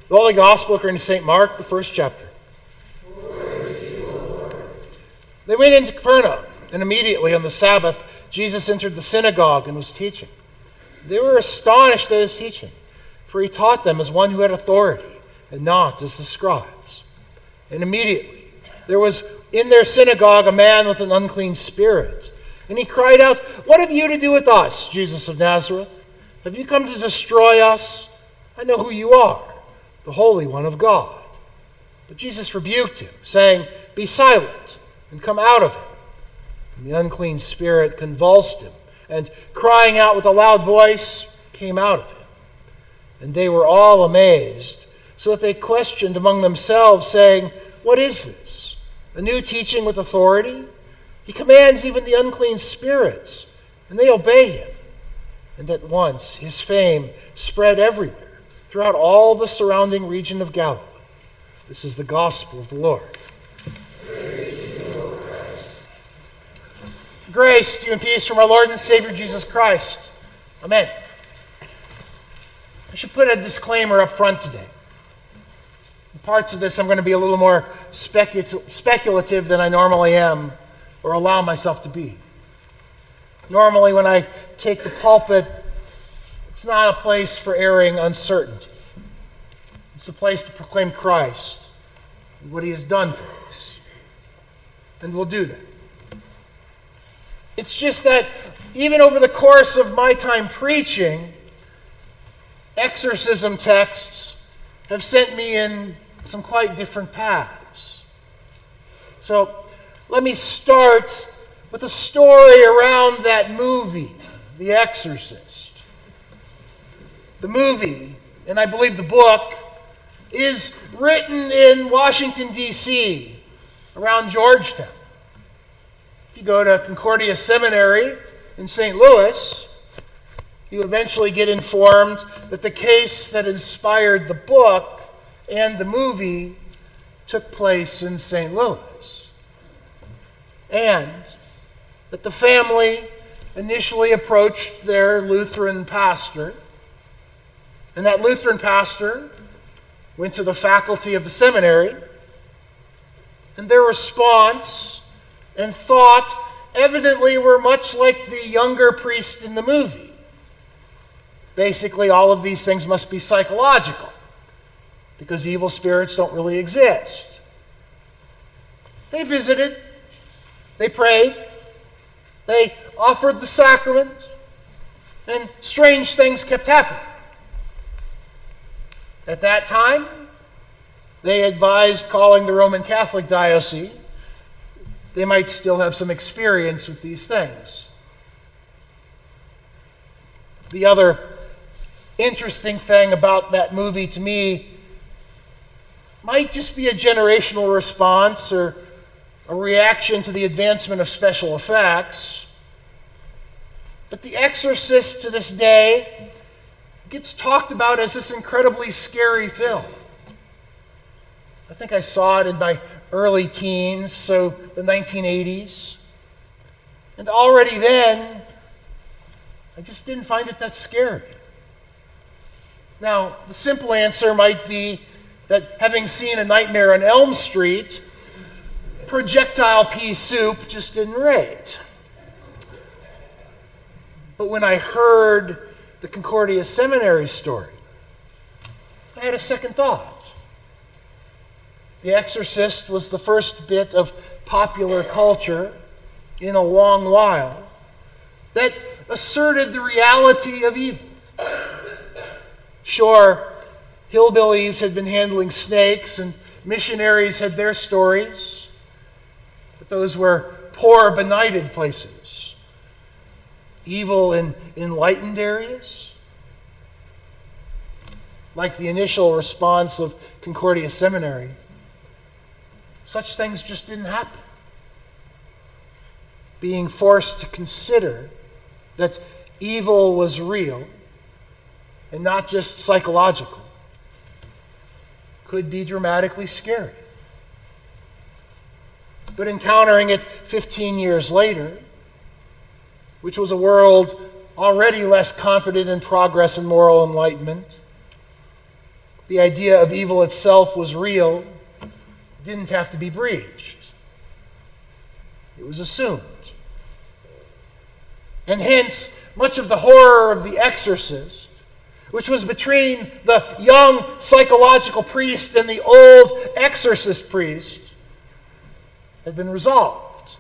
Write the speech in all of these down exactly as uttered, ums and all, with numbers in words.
The Holy Gospel according to Saint Mark, the first chapter. They went into Capernaum, and immediately on the Sabbath, Jesus entered the synagogue and was teaching. They were astonished at his teaching, for he taught them as one who had authority, and not as the scribes. And immediately there was in their synagogue a man with an unclean spirit, and he cried out, "What have you to do with us, Jesus of Nazareth? Have you come to destroy us? I know who you are, the Holy One of God." But Jesus rebuked him, saying, "Be silent, and come out of him." And the unclean spirit convulsed him, and crying out with a loud voice, came out of him. And they were all amazed, so that they questioned among themselves, saying, "What is this? A new teaching with authority? He commands even the unclean spirits, and they obey him." And at once his fame spread everywhere, throughout all the surrounding region of Galilee. This is the gospel of the Lord. Grace to you and peace from our Lord and Savior Jesus Christ. Amen. I should put a disclaimer up front today. In parts of this I'm going to be a little more specu- speculative than I normally am or allow myself to be. Normally when I take the pulpit, it's not a place for airing uncertainty. It's a place to proclaim Christ and what he has done for us. And we'll do that. It's just that even over the course of my time preaching, exorcism texts have sent me in some quite different paths. So let me start with a story around that movie, The Exorcist. The movie, and I believe the book, is written in Washington, D C, around Georgetown. If you go to Concordia Seminary in Saint Louis, you eventually get informed that the case that inspired the book and the movie took place in Saint Louis. And that the family initially approached their Lutheran pastor, and that Lutheran pastor went to the faculty of the seminary, and their response and thought evidently were much like the younger priest in the movie. Basically, all of these things must be psychological, because evil spirits don't really exist. They visited, they prayed, they offered the sacrament, and strange things kept happening. At that time, they advised calling the Roman Catholic diocese. They might still have some experience with these things. The other interesting thing about that movie to me might just be a generational response or a reaction to the advancement of special effects. But The Exorcist to this day gets talked about as this incredibly scary film. I think I saw it in my early teens, so the nineteen eighties. And already then, I just didn't find it that scary. Now, the simple answer might be that having seen A Nightmare on Elm Street, projectile pea soup just didn't rate. But when I heard the Concordia Seminary story, I had a second thought. The Exorcist was the first bit of popular culture in a long while that asserted the reality of evil. Sure, hillbillies had been handling snakes and missionaries had their stories, but those were poor, benighted places. Evil in enlightened areas, like the initial response of Concordia Seminary, such things just didn't happen. Being forced to consider that evil was real and not just psychological could be dramatically scary. But encountering it fifteen years later, which was a world already less confident in progress and moral enlightenment, the idea of evil itself was real, it didn't have to be breached. It was assumed. And hence, much of the horror of The Exorcist, which was between the young psychological priest and the old exorcist priest, had been resolved.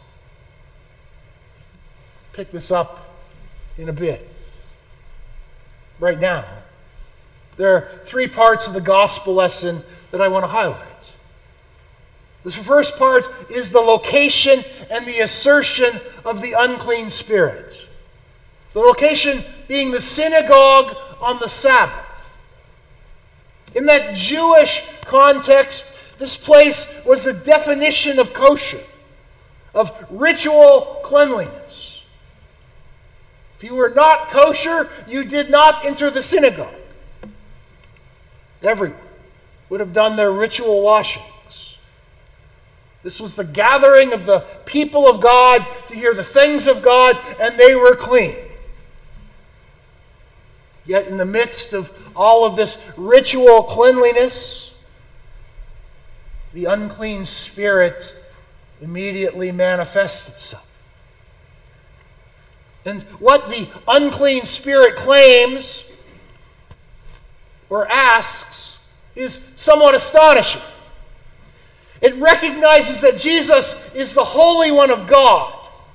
Pick this up in a bit. Right now, there are three parts of the gospel lesson that I want to highlight. The first part is the location and the assertion of the unclean spirit. The location being the synagogue on the Sabbath. In that Jewish context, this place was the definition of kosher, of ritual cleanliness. If you were not kosher, you did not enter the synagogue. Everyone would have done their ritual washings. This was the gathering of the people of God to hear the things of God, and they were clean. Yet in the midst of all of this ritual cleanliness, the unclean spirit immediately manifests itself. And what the unclean spirit claims or asks is somewhat astonishing. It recognizes that Jesus is the Holy One of God.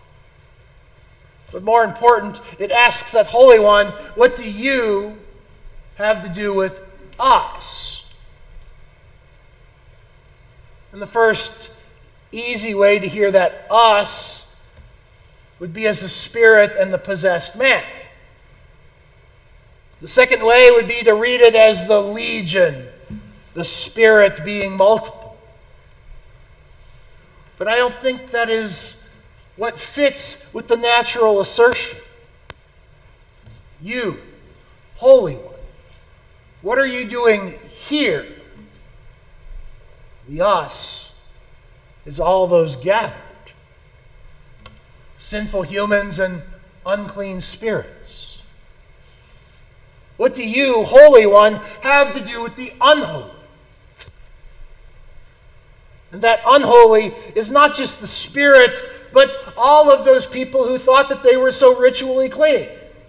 But more important, it asks that Holy One, what do you have to do with us? And the first easy way to hear that us would be as the spirit and the possessed man. The second way would be to read it as the legion, the spirit being multiple. But I don't think that is what fits with the natural assertion. You, Holy One, what are you doing here? The us is all those gathered. Sinful humans and unclean spirits. What do you, Holy One, have to do with the unholy? And that unholy is not just the spirit, but all of those people who thought that they were so ritually clean.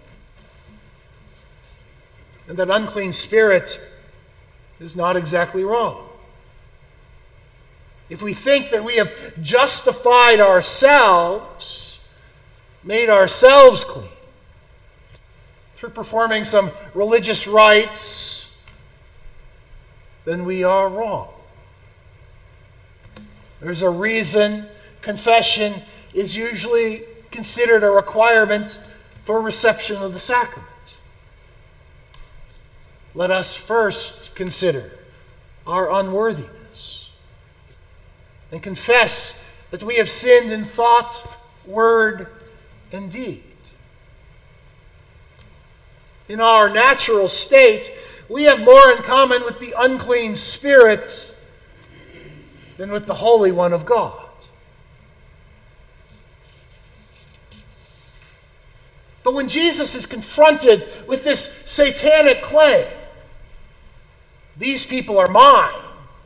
And that unclean spirit is not exactly wrong. If we think that we have justified ourselves, made ourselves clean, through performing some religious rites, then we are wrong. There's a reason confession is usually considered a requirement for reception of the sacrament. Let us first consider our unworthiness and confess that we have sinned in thought, word, and deed. In our natural state, we have more in common with the unclean spirit than with the Holy One of God. But when Jesus is confronted with this satanic claim, these people are mine.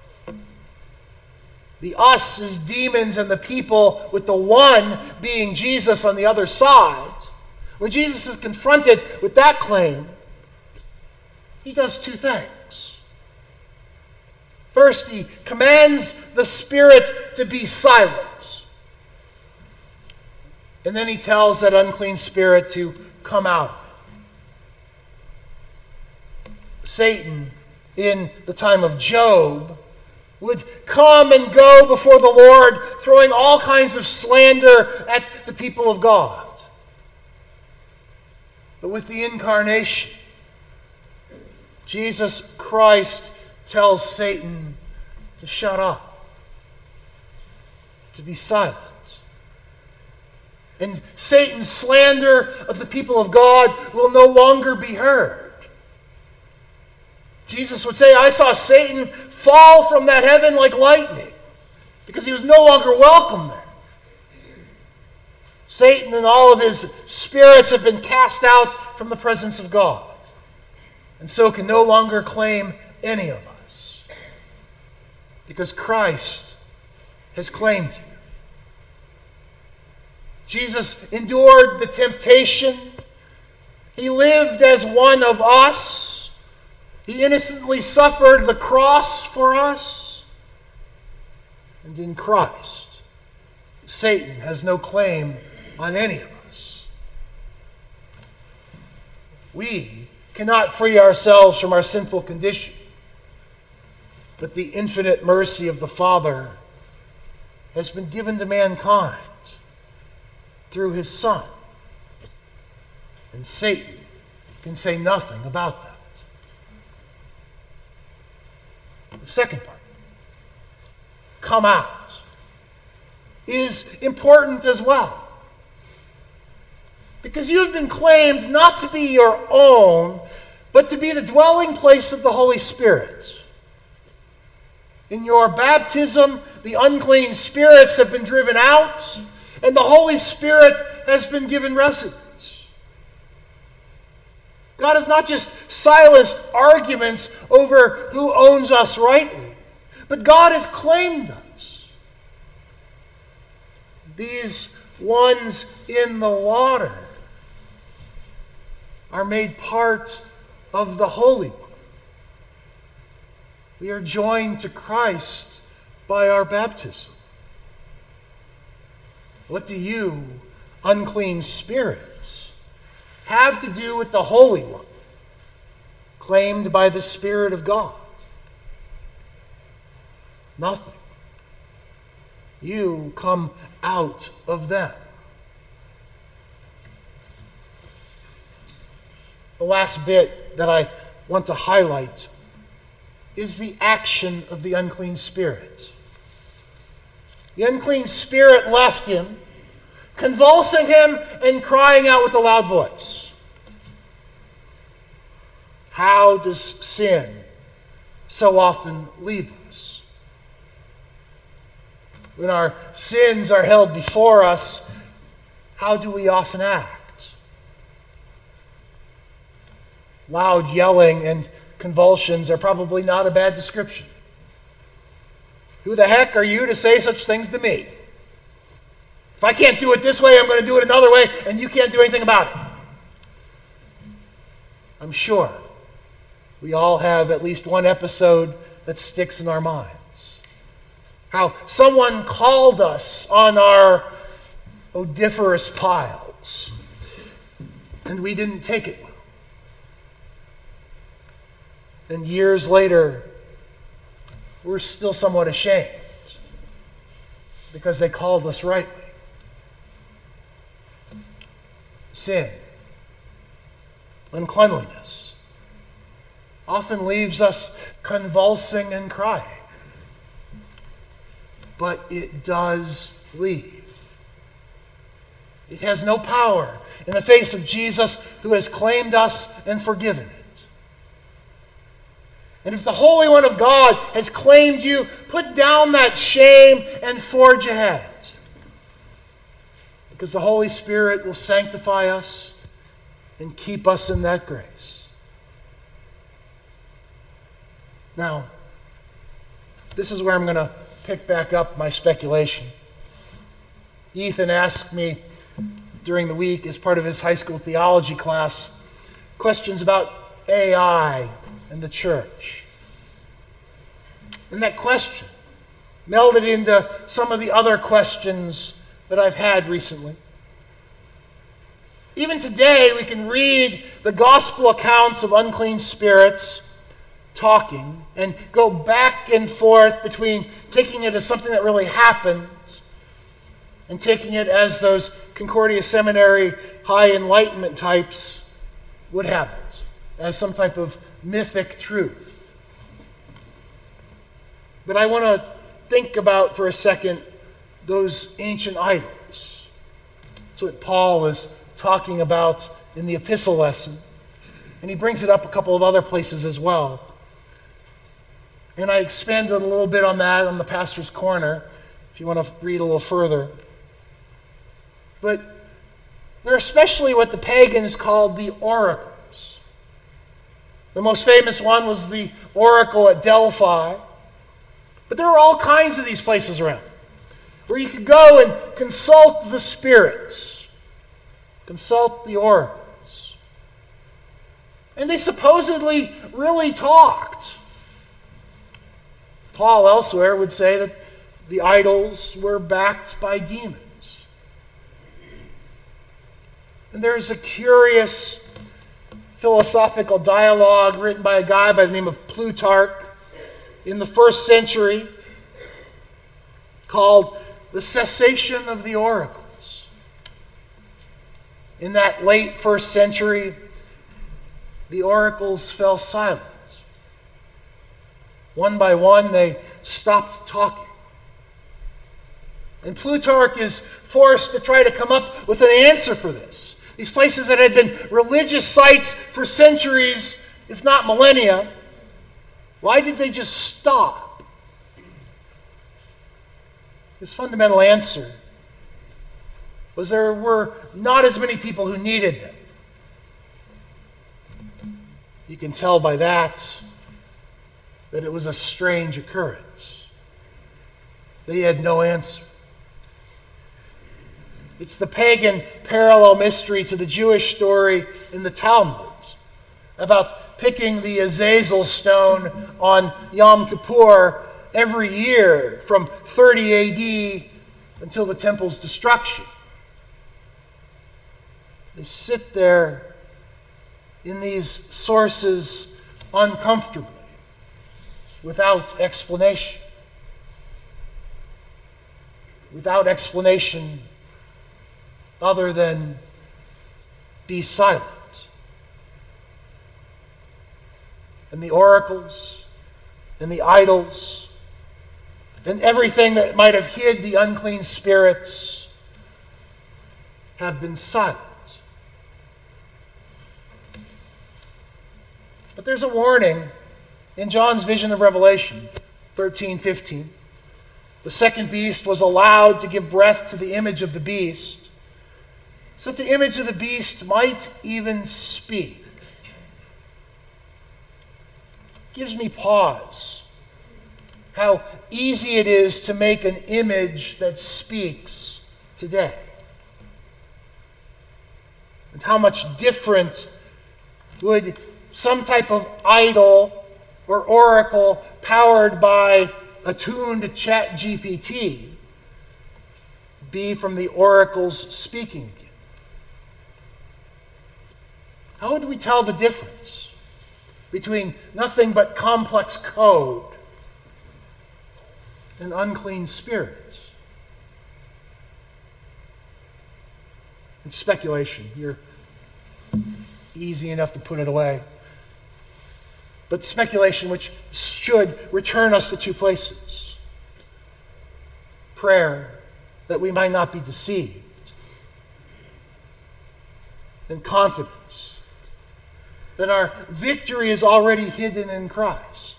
The us is demons and the people with the one being Jesus on the other side. When Jesus is confronted with that claim, he does two things. First, he commands the spirit to be silent. And then he tells that unclean spirit to come out of it. Satan, in the time of Job, would come and go before the Lord, throwing all kinds of slander at the people of God. But with the incarnation, Jesus Christ tells Satan to shut up, to be silent. And Satan's slander of the people of God will no longer be heard. Jesus would say, I saw Satan fall from that heaven like lightning, because he was no longer welcome there. Satan and all of his spirits have been cast out from the presence of God, and so can no longer claim any of us. because Christ has claimed you. Jesus endured the temptation. He lived as one of us. He innocently suffered the cross for us. And in Christ, Satan has no claim on any of us. We cannot free ourselves from our sinful condition, but the infinite mercy of the Father has been given to mankind through his Son. And Satan can say nothing about that. The second part, come out, is important as well. Because you have been claimed not to be your own, but to be the dwelling place of the Holy Spirit. In your baptism, the unclean spirits have been driven out, and the Holy Spirit has been given residence. God has not just silenced arguments over who owns us rightly, but God has claimed us. These ones in the water are made part of the Holy One. We are joined to Christ by our baptism. What do you, unclean spirits, have to do with the Holy One, claimed by the Spirit of God? Nothing. You come out of them. The last bit that I want to highlight is the action of the unclean spirit. The unclean spirit left him, convulsing him and crying out with a loud voice. How does sin so often leave us? When our sins are held before us, how do we often act? Loud yelling and convulsions are probably not a bad description. Who the heck are you to say such things to me? If I can't do it this way, I'm going to do it another way, and you can't do anything about it. I'm sure we all have at least one episode that sticks in our minds. How someone called us on our odiferous piles, and we didn't take it well. And years later, we're still somewhat ashamed because they called us rightly. Sin, uncleanliness, often leaves us convulsing and crying. But it does leave. It has no power in the face of Jesus, who has claimed us and forgiven it. And if the Holy One of God has claimed you, put down that shame and forge ahead. Because the Holy Spirit will sanctify us and keep us in that grace. Now, this is where I'm going to pick back up my speculation. Ethan asked me during the week, as part of his high school theology class, questions about A I and the church. And that question melded into some of the other questions that I've had recently. Even today, we can read the gospel accounts of unclean spirits talking and go back and forth between taking it as something that really happened and taking it as those Concordia Seminary high enlightenment types would have it, as some type of mythic truth. But I want to think about for a second those ancient idols. That's what Paul is talking about in the epistle lesson. And he brings it up a couple of other places as well. And I expanded a little bit on that on the Pastor's Corner, if you want to read a little further. But they're especially what the pagans called the oracles. The most famous one was the oracle at Delphi. But there are all kinds of these places around where you could go and consult the spirits, consult the oracles. And they supposedly really talked. Paul elsewhere would say that the idols were backed by demons. And there's a curious philosophical dialogue written by a guy by the name of Plutarch in the first century called The Cessation of the Oracles. In that late first century, the oracles fell silent. One by one, they stopped talking. And Plutarch is forced to try to come up with an answer for this. These places that had been religious sites for centuries, if not millennia, why did they just stop? His fundamental answer was there were not as many people who needed them. You can tell by that that it was a strange occurrence. They had no answer. It's the pagan parallel mystery to the Jewish story in the Talmud about picking the Azazel stone on Yom Kippur every year from thirty A D until the temple's destruction. They sit there in these sources uncomfortably, without explanation. Without explanation other than be silent. And the oracles and the idols and everything that might have hid the unclean spirits have been silent. But there's a warning in John's vision of Revelation thirteen fifteen. The second beast was allowed to give breath to the image of the beast, so that the image of the beast might even speak. Gives me pause. How easy it is to make an image that speaks today. And how much different would some type of idol or oracle powered by attuned Chat G P T be from the oracles speaking again? How would we tell the difference between nothing but complex code and unclean spirits? It's speculation. You're easy enough to put it away. But speculation which should return us to two places. Prayer, that we might not be deceived. And confidence, that our victory is already hidden in Christ.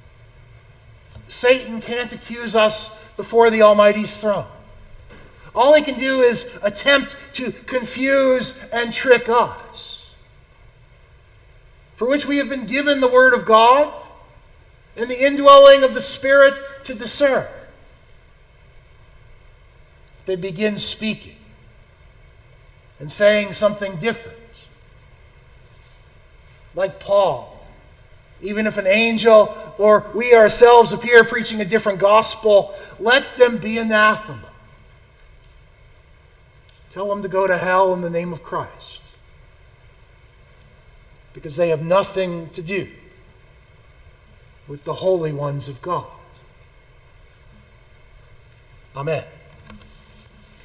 Satan can't accuse us before the Almighty's throne. All he can do is attempt to confuse and trick us, for which we have been given the Word of God and the indwelling of the Spirit to discern. They begin speaking and saying something different. Like Paul, even if an angel or we ourselves appear preaching a different gospel, let them be anathema. Tell them to go to hell in the name of Christ, because they have nothing to do with the holy ones of God. Amen.